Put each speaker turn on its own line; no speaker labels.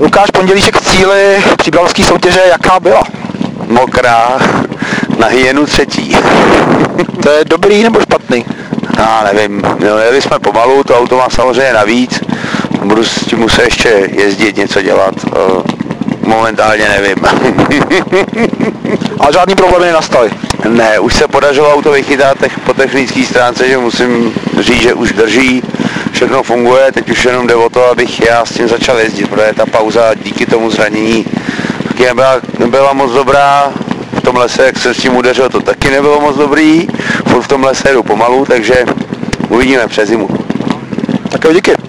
Lukáš Pondělíček v cíli příbramské soutěže, jaká byla?
Mokrá, na hyenu třetí.
To je dobrý nebo špatný?
Já nevím, jeli jsme pomalu, to auto má samozřejmě navíc, budu s tím muset ještě jezdit, něco dělat, momentálně nevím.
Ale žádný problémy nenastaly?
Ne, už se podařilo auto vychytat po technické stránce, že musím říct, že už drží, všechno funguje, teď už jenom jde o to, abych já s tím začal jezdit, protože ta pauza díky tomu zranění taky nebyla moc dobrá. V tom lese, jak se s tím udeřil, to taky nebylo moc dobrý, furt v tom lese jedu pomalu, takže uvidíme přes zimu.
Tak jo, díky.